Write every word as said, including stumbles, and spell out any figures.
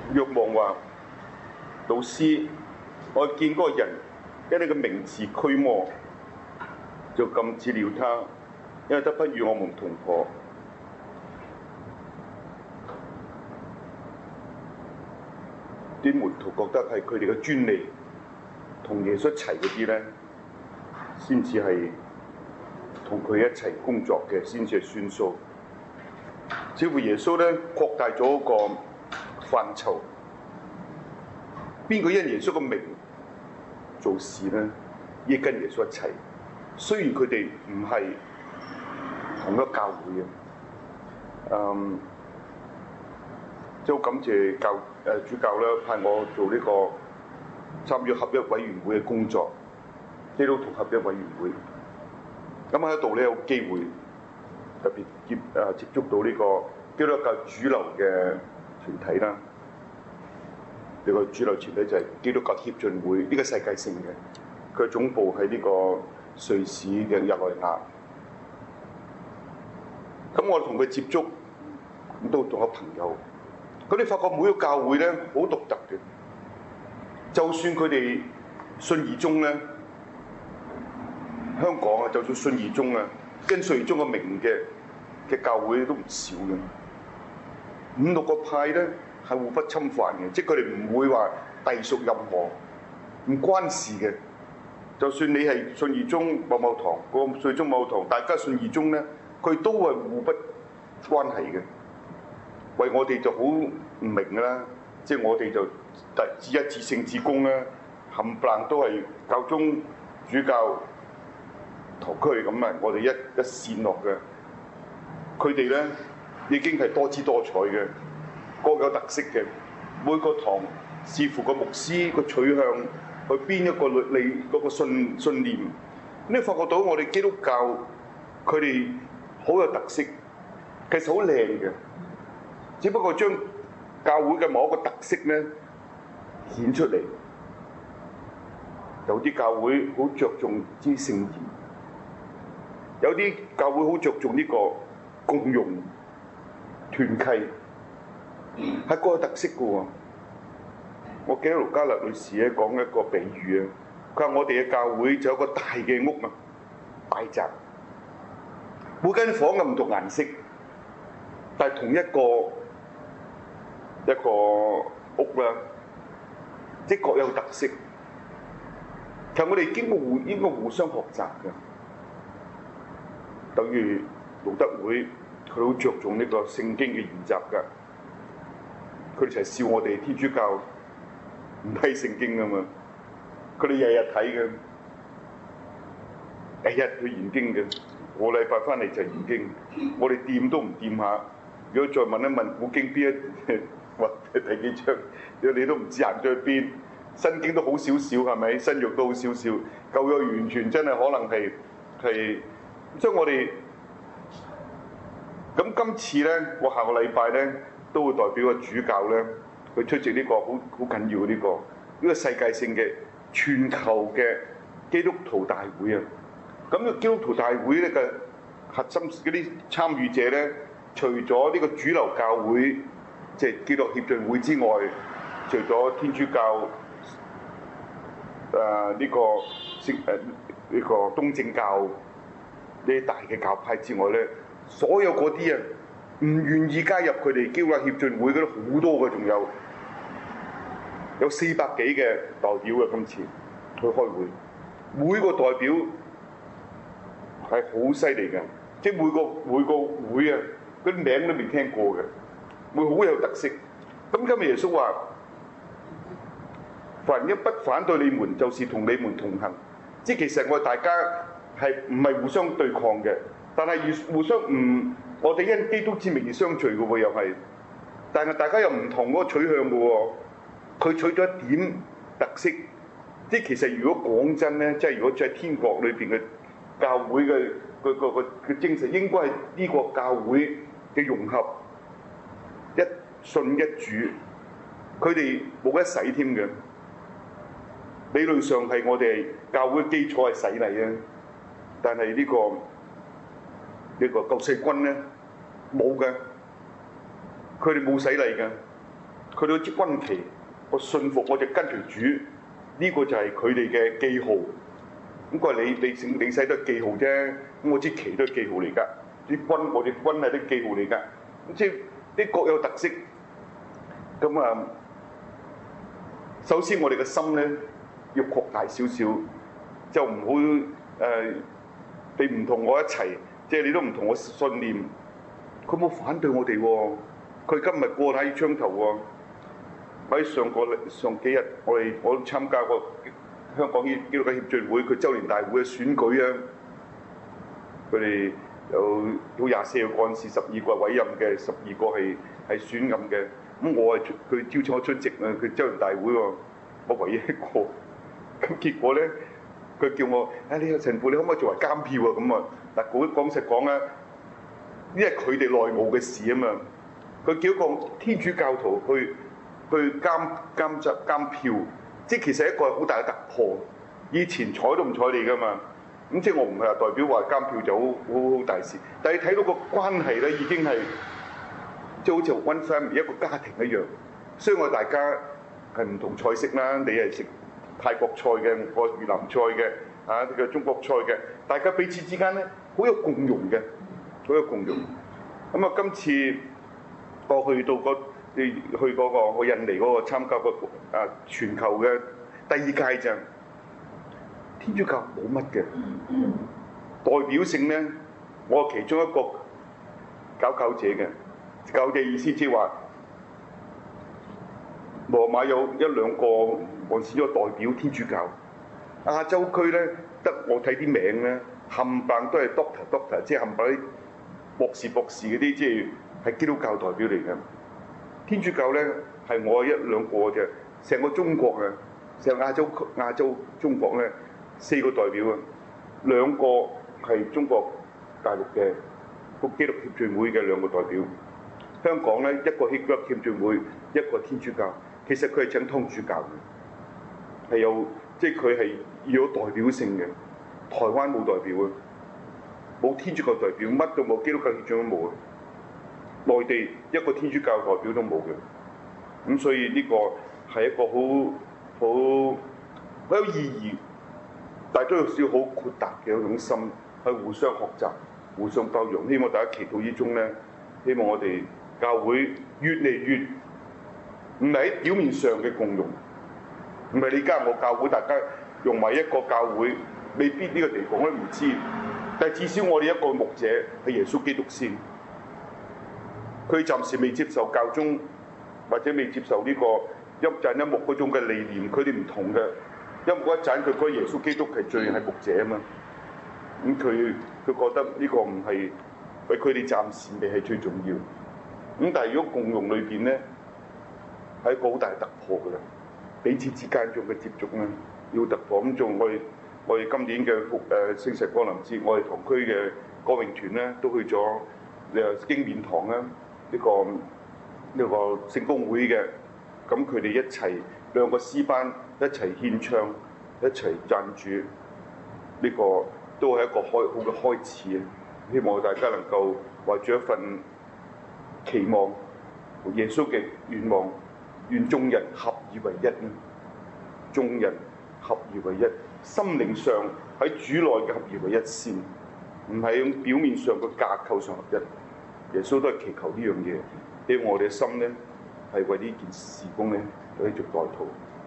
若望話：老師，我見嗰個人因你嘅名字驅魔，就禁止了他，因為他不與我們同伙。啲門徒覺得係佢哋嘅專利，同耶穌一齊嗰啲咧，先至係同佢一齊工作嘅，先至係算數。似乎耶穌咧擴大咗一個範疇，邊個因耶穌嘅名做事咧，亦跟耶穌一齊。雖然佢哋唔係同一個教會嘅，嗯。都感謝教誒主教咧派我做呢個參與合一委員會嘅工作，基督徒合一委員會。咁喺度咧有機會特別接誒接觸到呢個基督教主流嘅團體啦。呢個主流團體就係基督教協進會，呢個世界性嘅，佢總部喺呢個瑞士嘅日內瓦。咁我同佢接觸，咁都仲有朋友。佢哋發覺每個教會咧好獨特嘅，就算佢哋信義宗咧，香港啊，就算信義宗啊，跟信義宗嘅名嘅嘅教會都唔少嘅。五六個派咧係互不侵犯嘅，即係佢哋唔會話隸屬任何，唔關事嘅。就算你係信義宗某某堂，個信義宗某堂，大家信義宗咧，佢都係互不關係嘅。為我哋就好唔明㗎啦，即係我哋就至一至聖至公啦，冚唪唥都係教宗主教堂區咁啊！我哋一一線落嘅，佢哋咧已經係多姿多彩嘅，各有特色嘅。每個堂視乎個牧師個取向，去邊一個律理嗰個信信念。你發覺到我哋基督教佢哋好有特色，其實好靚嘅。只不過將教會嘅某一個特色咧顯出嚟，有啲教會好着重之聖言，有啲教會好着重呢個共融團契，係各有特色嘅喎。我記得盧嘉勒女士咧講一個比喻啊，佢話我哋嘅教會就有一個大嘅屋啊，大宅，每間房嘅唔同顏色，但係同一個。一個屋啦，即各有特色。其實我哋經過互應該互相學習嘅，等於路德會佢好着重呢個聖經嘅研習㗎。佢哋成日笑我哋天主教唔睇聖經㗎嘛，佢哋日日睇嘅，日日去研經嘅。個禮拜翻嚟就研經，我哋掂都唔掂下。如果再問一問古經邊一？或者第幾章，你都唔知行咗去邊。新經都好少少，係咪？新約都好少少，舊約完全真係可能係係。所以我哋咁今次咧，我下個禮拜咧都會代表個主教咧去出席呢個好好緊要嘅呢個呢個世界性嘅全球嘅基督徒大會啊！咁呢個基督徒大會咧嘅核心嗰啲參與者咧，除咗呢個主流教會。即係基督協進會之外，除咗天主教誒呢、呃這個聖誒呢個東正教呢啲大嘅教派之外咧，所有嗰啲啊唔願意加入佢哋基督教協進會嗰啲好多嘅，仲有有四百幾嘅代表嘅，今次去開會，每個代表係好犀利嘅，即係每個每個會啊嗰啲名都未聽過嘅。會好有特色。咁今日耶穌話：凡一不反對你們，就是同你們同行。即係其實我哋大家係唔係互相對抗嘅，但係互相唔，我哋因基督之名而相聚嘅喎，又係。但係大家有唔同嗰個取向嘅喎。佢取咗一點特色，即係其實如果講真咧，即係如果在天國裏邊嘅教會嘅個個個嘅精神，應該係呢個教會嘅融合。一信一主，佢哋冇得洗添嘅。理論上係我哋教會基礎係洗禮啊，但係呢、這個呢、這個救世軍咧冇嘅，佢哋冇洗禮嘅， 佢哋支軍旗，我信服，我就跟隨主，呢、這個就係佢哋嘅記號。咁佢話你你整你使都係記號啫，咁我支旗都係記號嚟㗎，啲軍我哋軍係啲記號嚟㗎，咁即係啲各有特色。咁啊，首先我哋嘅心咧要擴大少少，就唔好誒你唔同我一齊，即係你都唔同我信念。佢冇反對我哋喎，佢今日過睇槍頭喎。喺上個上幾日，我哋我都參加過香港基督教協進會佢周年大會嘅選舉啊。佢哋有有廿四個幹事，十二個委任嘅，十二個係係選任嘅。咁我係佢邀請我出席啊，佢周年大會喎，我唯一一個。咁結果咧，佢叫我啊，你個陳父，你可唔可以作為監票啊？咁啊，嗱，講講實講啊，因為佢哋內務嘅事啊嘛，佢叫個天主教徒去去監監執監票，即係其實一個好大嘅突破。以前睬都唔睬你噶嘛，咁即係我唔係話代表話監票就好好好大事，但係睇到個關係咧，已經係即係好似 one family 一個家庭一樣。所以我大家係唔同菜式啦，你係食泰國菜嘅，我越南菜嘅，啊呢個中國菜嘅，大家彼此之間咧好有共融嘅，好有共融。咁啊，今次我去到個去嗰個我印尼嗰個參加個啊全球嘅第二屆就天主教冇乜嘅代表性咧，我係其中一個佼佼者嘅，佼嘅意思即係話羅馬有一兩個還是咗代表天主教，亞洲區咧得我睇啲名咧冚唪唥都係 doctor doctor， 即係冚唪唥啲博士博士嗰啲，即係係基督教代表嚟嘅。天主教咧係我一兩個嘅，成個中國啊，成個亞洲亞洲中國咧四個代表啊，兩個係中國大陸嘅個基督協進會嘅兩個代表。香港咧一個基督協進會，一個天主教。其實佢係請天主教嘅，係有即係佢係要有代表性嘅。台灣冇代表啊，冇天主教代表，乜都冇，基督教協進都冇啊。內地一個天主教代表都冇嘅，咁所以呢個係一個好好好有意義，但係都有少好豁達嘅一種心，去互相學習、互相包容。希望大家祈禱之中咧，希望我哋教會越嚟越唔係喺表面上嘅共融，唔係你加入我教會，大家用埋一個教會，未必呢個地方都唔知。但係至少我哋一個牧者係耶穌基督先，佢暫時未接受教宗，或者未接受呢個一陣一牧嗰種嘅理念，佢哋唔同嘅。因為嗰一陣佢覺得耶穌基督係最係牧者啊嘛，咁佢佢覺得呢個唔係為佢哋暫時未係最重要。咁但係如果共融裏邊咧，係一個好大突破㗎啦，彼此之間做嘅接觸咧要突破。咁仲我哋我哋今年嘅誒聖石光臨節，我哋堂區嘅歌詠團咧都去咗誒經冕堂啦，呢個呢個聖公會嘅，咁佢哋一齊兩個詩班一齊獻唱，一齊讚主，呢個都係一個開好嘅開始啊！希望大家能夠懷住一份期望，耶穌嘅願望。願眾人合而為一啊！眾人合而為一，心靈上喺主內嘅合而為一先，唔係用表面上嘅架構上合一。耶穌都係祈求呢樣嘢，希望我哋嘅心咧係為呢件事工咧繼續代禱。